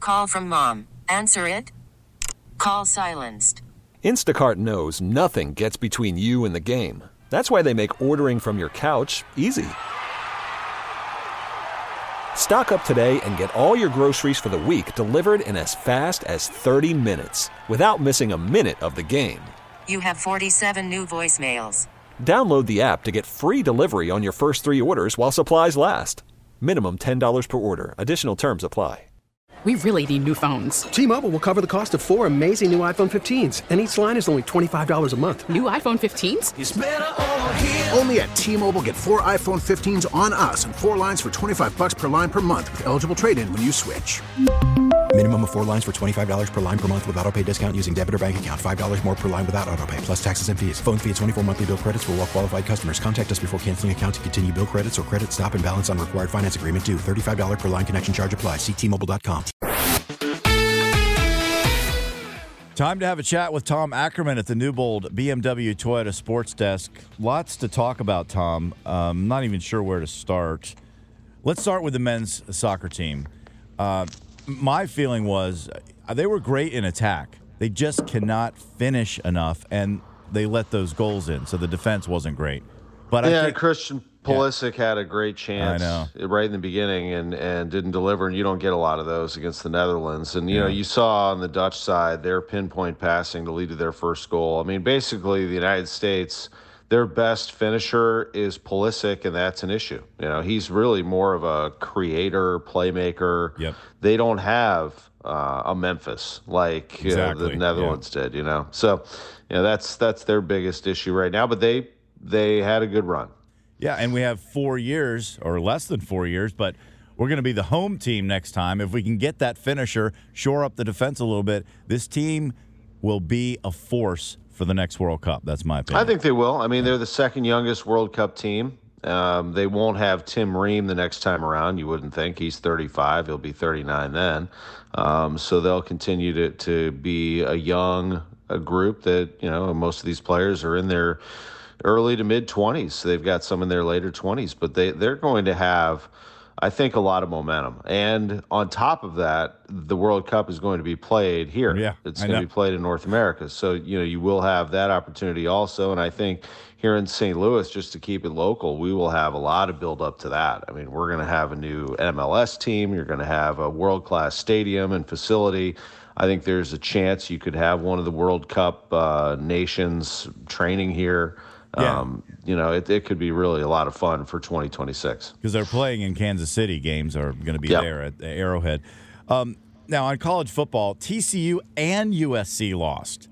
Call from mom. Answer it. Call silenced. Instacart knows nothing gets between you and the game. That's why they make ordering from your couch easy. Stock up today and get all your groceries for the week delivered in as fast as 30 minutes without missing a minute of the game. You have 47 new voicemails. Download the app to get free delivery on your first 3 orders while supplies last. Minimum $10 per order. Additional terms apply. We really need new phones. T-Mobile will cover the cost of 4 amazing new iPhone 15s, and each line is only $25 a month. New iPhone 15s? It's better over here. Only at T-Mobile, get 4 iPhone 15s on us and 4 lines for $25 per line per month with eligible trade-in when you switch. Minimum of 4 lines for $25 per line per month with autopay discount using debit or bank account. $5 more per line without autopay, plus taxes and fees. Phone fee at 24 monthly bill credits for well-qualified customers. Contact us before canceling account to continue bill credits or credit stop and balance on required finance agreement due. $35 per line connection charge applies. See T-Mobile.com. Time to have a chat with Tom Ackerman at the Newbold BMW Toyota Sports Desk. Lots to talk about, Tom. I'm not even sure where to start. Let's start with the men's soccer team. My feeling was they were great in attack. They just cannot finish enough, and they let those goals in, so the defense wasn't great. But I think Christian Pulisic had a great chance right in the beginning and didn't deliver, and you don't get a lot of those against the Netherlands. And, you know, you saw on the Dutch side their pinpoint passing to lead to their first goal. I mean, basically the United States, their best finisher is Pulisic, and that's an issue. You know, he's really more of a creator, playmaker. Yep. They don't have a Memphis like the Netherlands did, you know. So, you know, that's their biggest issue right now, but they had a good run. Yeah, and we have 4 years, or less than 4 years, but we're going to be the home team next time. If we can get that finisher, shore up the defense a little bit, this team will be a force for the next World Cup. That's my opinion. I think they will. I mean, they're the second youngest World Cup team. They won't have Tim Ream the next time around, you wouldn't think. He's 35. He'll be 39 then. So they'll continue to be a group that, you know, most of these players are in their early to mid-20s. So they've got some in their later 20s, but they're going to have, I think, a lot of momentum. And on top of that, the World Cup is going to be played here. Yeah, it's going to be played in North America. So, you know, you will have that opportunity also. And I think here in St. Louis, just to keep it local, we will have a lot of build up to that. I mean, we're going to have a new MLS team. You're going to have a world-class stadium and facility. I think there's a chance you could have one of the World Cup nations training here. Yeah. You know, it could be really a lot of fun for 2026. Because they're playing in Kansas City. Games are going to be there at Arrowhead. Now, on college football, TCU and USC lost.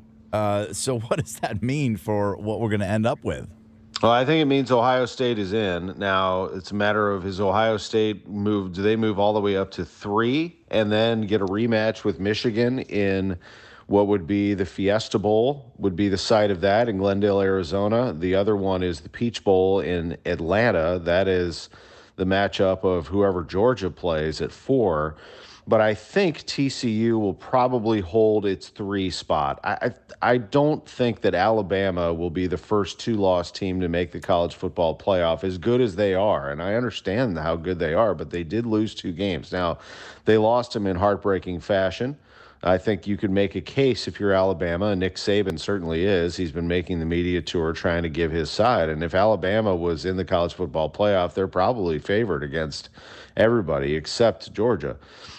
So what does that mean for what we're going to end up with? Well, I think it means Ohio State is in. Now, it's a matter of, is Ohio State do they move all the way up to 3 and then get a rematch with Michigan in what would be the Fiesta Bowl, would be the site of that in Glendale, Arizona. The other one is the Peach Bowl in Atlanta. That is the matchup of whoever Georgia plays at 4. But I think TCU will probably hold its 3 spot. I don't think that Alabama will be the first 2-loss team to make the college football playoff, as good as they are. And I understand how good they are, but they did lose 2 games. Now, they lost them in heartbreaking fashion. I think you could make a case if you're Alabama, and Nick Saban certainly is. He's been making the media tour trying to give his side. And if Alabama was in the college football playoff, they're probably favored against everybody except Georgia.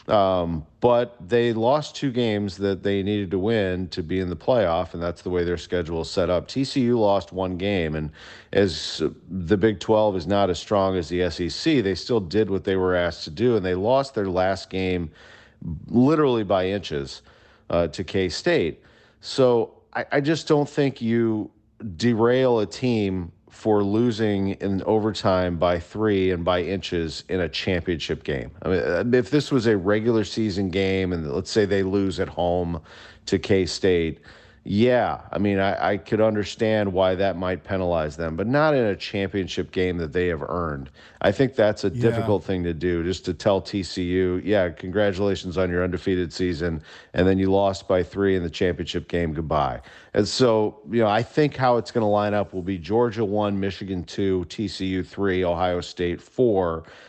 But they lost 2 games that they needed to win to be in the playoff, and that's the way their schedule is set up. TCU lost 1 game, and as the Big 12 is not as strong as the SEC, they still did what they were asked to do, and they lost their last game literally by inches to K-State. So I just don't think you derail a team for losing in overtime by 3 and by inches in a championship game. I mean, if this was a regular season game and let's say they lose at home to K-State, yeah, I mean, I could understand why that might penalize them, but not in a championship game that they have earned. I think that's a difficult thing to do, just to tell TCU, yeah, congratulations on your undefeated season, and then you lost by 3 in the championship game, goodbye. And so, you know, I think how it's going to line up will be Georgia 1, Michigan 2, TCU 3, Ohio State 4,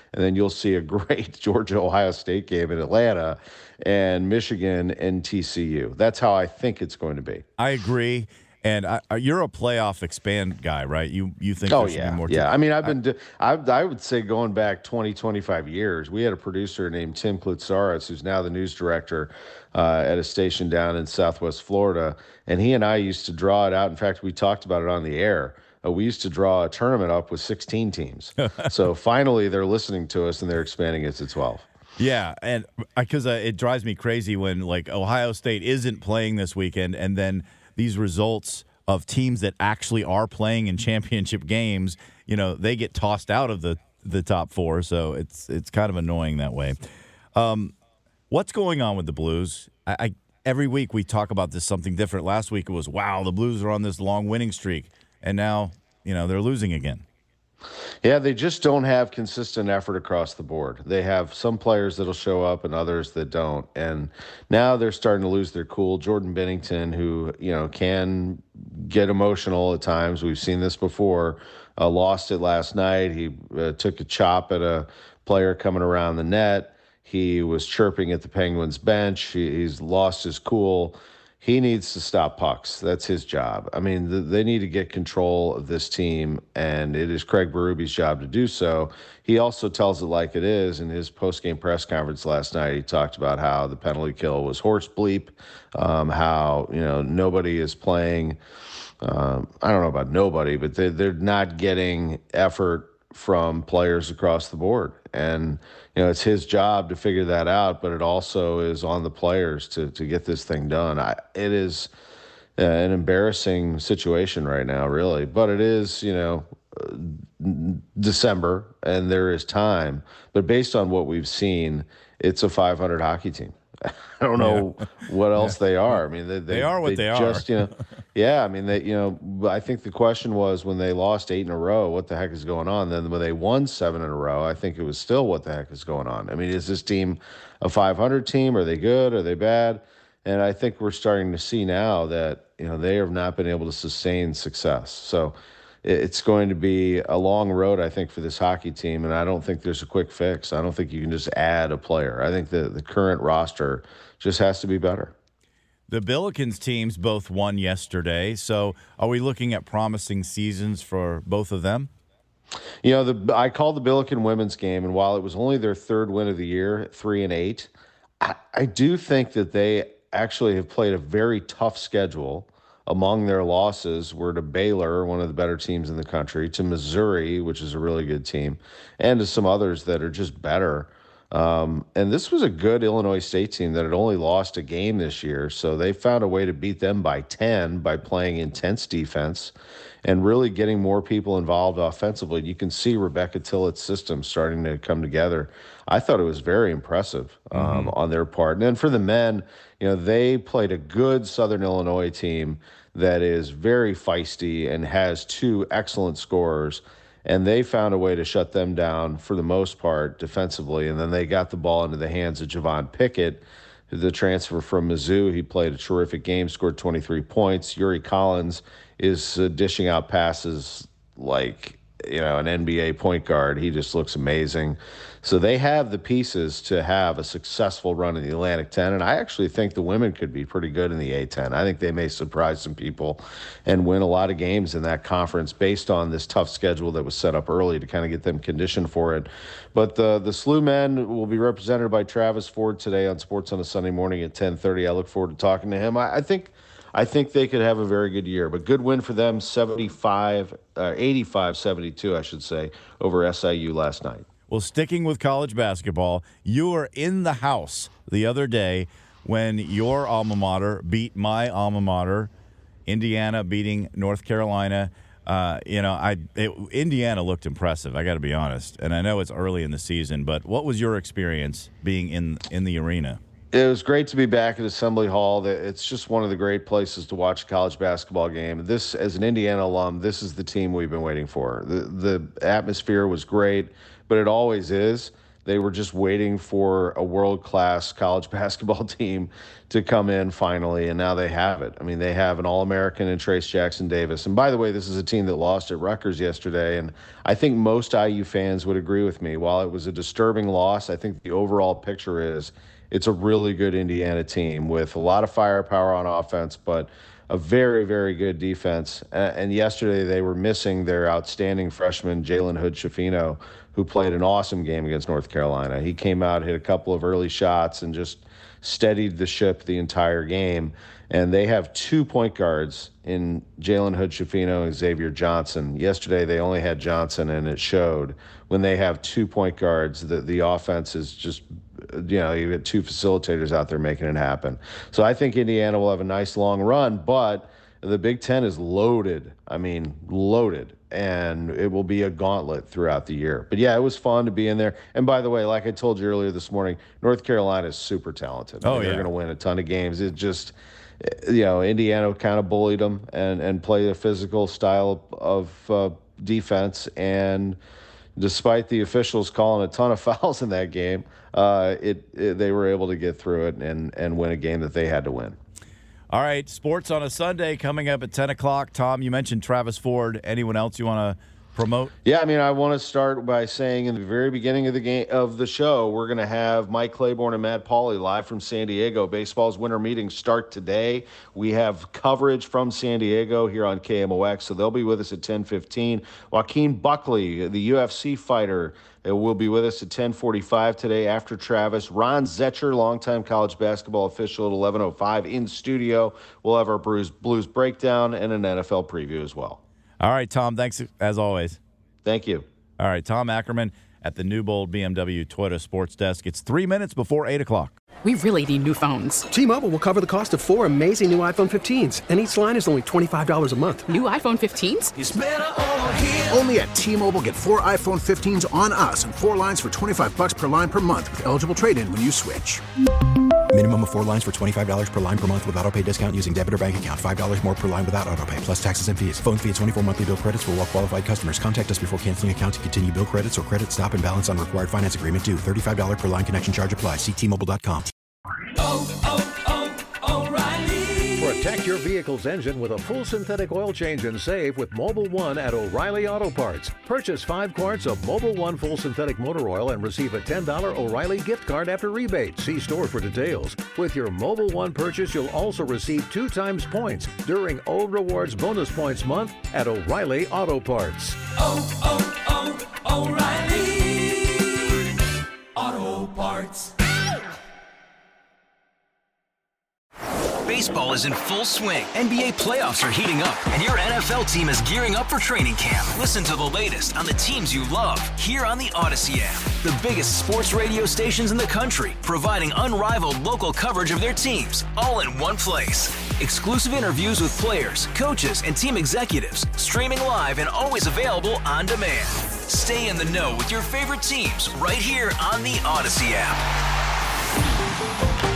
and then you'll see a great Georgia-Ohio State game in Atlanta and Michigan and TCU. That's how I think it's going to be. I agree. And you're a playoff expand guy, right? You think there should be more? Yeah. I mean, I would say going back 20, 25 years, we had a producer named Tim Klutsaris, who's now the news director at a station down in Southwest Florida. And he and I used to draw it out. In fact, we talked about it on the air. We used to draw a tournament up with 16 teams. So finally, they're listening to us and they're expanding it to 12. Yeah, and because it drives me crazy when like Ohio State isn't playing this weekend, and then these results of teams that actually are playing in championship games, they get tossed out of the top four. So it's kind of annoying that way. What's going on with the Blues? Every week we talk about this something different. Last week it was, wow, the Blues are on this long winning streak, and now they're losing again. Yeah, they just don't have consistent effort across the board. They have some players that'll show up and others that don't. And now they're starting to lose their cool. Jordan Bennington, who, can get emotional at times. We've seen this before. Lost it last night. He took a chop at a player coming around the net. He was chirping at the Penguins bench. He's lost his cool. He needs to stop pucks. That's his job. I mean, they need to get control of this team, and it is Craig Berube's job to do so. He also tells it like it is. In his post-game press conference last night, he talked about how the penalty kill was horse bleep, how, nobody is playing. I don't know about nobody, but they're not getting effort from players across the board. And, it's his job to figure that out, but it also is on the players to get this thing done. It is an embarrassing situation right now, really. But it is, December, and there is time. But based on what we've seen, it's a 500 hockey team. I don't know what else they are. I mean, they are what they are. Yeah. I mean, I think the question was when they lost 8 in a row, what the heck is going on? Then when they won 7 in a row, I think it was still what the heck is going on. I mean, is this team a 500 team? Are they good? Are they bad? And I think we're starting to see now that, they have not been able to sustain success. So it's going to be a long road, I think, for this hockey team, and I don't think there's a quick fix. I don't think you can just add a player. I think the current roster just has to be better. The Billikens teams both won yesterday, so are we looking at promising seasons for both of them? I called the Billiken women's game, and while it was only their third win of the year, 3-8, I do think that they actually have played a very tough schedule. Among their losses were to Baylor, one of the better teams in the country, to Missouri, which is a really good team, and to some others that are just better. And this was a good Illinois State team that had only lost a game this year, so they found a way to beat them by 10 by playing intense defense and really getting more people involved offensively. You can see Rebecca Tillett's system starting to come together. I thought it was very impressive on their part. And then for the men, they played a good Southern Illinois team that is very feisty and has 2 excellent scorers. And they found a way to shut them down for the most part defensively. And then they got the ball into the hands of Javon Pickett, the transfer from Mizzou. He played a terrific game, scored 23 points. Yuri Collins is dishing out passes like, an NBA point guard. He just looks amazing. So they have the pieces to have a successful run in the Atlantic 10, and I actually think the women could be pretty good in the A10. I think they may surprise some people and win a lot of games in that conference based on this tough schedule that was set up early to kind of get them conditioned for it. But the SLU men will be represented by Travis Ford today on Sports on a Sunday morning at 10:30. I look forward to talking to him. I think they could have a very good year, but good win for them, 85-72, I should say, over SIU last night. Well, sticking with college basketball, you were in the house the other day when your alma mater beat my alma mater, Indiana beating North Carolina. Indiana looked impressive, I got to be honest. And I know it's early in the season, but what was your experience being in the arena? It was great to be back at Assembly Hall. It's just one of the great places to watch a college basketball game. This, as an Indiana alum, this is the team we've been waiting for. The atmosphere was great, but it always is. They were just waiting for a world-class college basketball team to come in finally, and now they have it. I mean, they have an All-American in Trace Jackson Davis. And by the way, this is a team that lost at Rutgers yesterday, and I think most IU fans would agree with me. While it was a disturbing loss, I think the overall picture is it's a really good Indiana team with a lot of firepower on offense, but a very, very good defense. And yesterday they were missing their outstanding freshman, Jalen Hood-Schifino, who played an awesome game against North Carolina. He came out, hit a couple of early shots, and just steadied the ship the entire game. And they have 2 point guards in Jalen Hood-Schifino and Xavier Johnson. Yesterday they only had Johnson, and it showed. When they have 2 point guards, the offense is just, you get 2 facilitators out there making it happen. So I think Indiana will have a nice long run, but the Big Ten is loaded. I mean, loaded. And it will be a gauntlet throughout the year. But yeah, it was fun to be in there. And by the way, like I told you earlier this morning, North Carolina is super talented. They're going to win a ton of games. It just, Indiana kind of bullied them and played a physical style of defense. And despite the officials calling a ton of fouls in that game, they were able to get through it and win a game that they had to win. All right, sports on a Sunday coming up at 10 o'clock. Tom, you mentioned Travis Ford. Anyone else you want to promote? Yeah, I mean, I want to start by saying in the very beginning of the show, we're going to have Mike Claiborne and Matt Pauley live from San Diego. Baseball's winter meetings start today. We have coverage from San Diego here on KMOX, so they'll be with us at 10:15. Joaquin Buckley, the UFC fighter, will be with us at 10:45 today after Travis. Ron Zetcher, longtime college basketball official, at 11:05 in studio. We'll have our Blues breakdown and an NFL preview as well. All right, Tom, thanks as always. Thank you. All right, Tom Ackerman at the Newbold BMW Toyota Sports Desk. It's 3 minutes before 8 o'clock. We really need new phones. T-Mobile will cover the cost of 4 amazing new iPhone 15s, and each line is only $25 a month. New iPhone 15s? It's better over here. Only at T-Mobile, get 4 iPhone 15s on us and 4 lines for $25 per line per month with eligible trade-in when you switch. Minimum of 4 lines for $25 per line per month with autopay discount using debit or bank account. $5 more per line without autopay, plus taxes and fees. Phone fee at 24 monthly bill credits for well-qualified customers. Contact us before canceling account to continue bill credits or credit stop and balance on required finance agreement due. $35 per line connection charge applies. See T-Mobile.com. O'Reilly. Protect your vehicle's engine with a full synthetic oil change and save with Mobil 1 at O'Reilly Auto Parts. Purchase 5 quarts of Mobil 1 full synthetic motor oil and receive a $10 O'Reilly gift card after rebate. See store for details. With your Mobil 1 purchase, you'll also receive 2 times points during O Rewards Bonus Points Month at O'Reilly Auto Parts. O'Reilly Auto Parts. Baseball is in full swing. NBA playoffs are heating up, and your NFL team is gearing up for training camp. Listen to the latest on the teams you love here on the Odyssey app. The biggest sports radio stations in the country, providing unrivaled local coverage of their teams, all in one place. Exclusive interviews with players, coaches, and team executives, streaming live and always available on demand. Stay in the know with your favorite teams right here on the Odyssey app.